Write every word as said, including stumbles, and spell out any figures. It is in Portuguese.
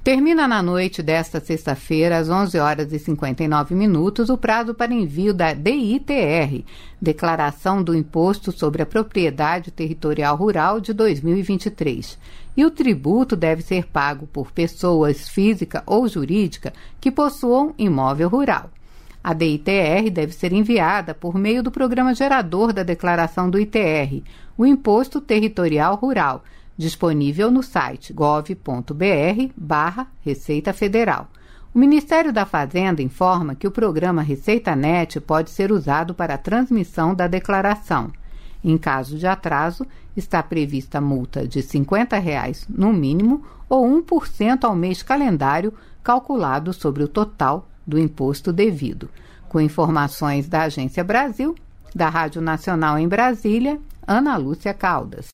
Termina na noite desta sexta-feira, às onze horas e cinquenta e nove minutos, o prazo para envio da D I T R, Declaração do Imposto sobre a Propriedade Territorial Rural de dois mil e vinte e três. E o tributo deve ser pago por pessoas física ou jurídica que possuam imóvel rural. A D I T R deve ser enviada por meio do programa gerador da declaração do I T R, o Imposto Territorial Rural, disponível no site gov ponto br barra Receita Federal. O Ministério da Fazenda informa que o programa ReceitaNet pode ser usado para a transmissão da declaração. Em caso de atraso, está prevista multa de cinquenta reais no mínimo ou um por cento ao mês calendário calculado sobre o total do imposto devido. Com informações da Agência Brasil, da Rádio Nacional em Brasília, Ana Lúcia Caldas.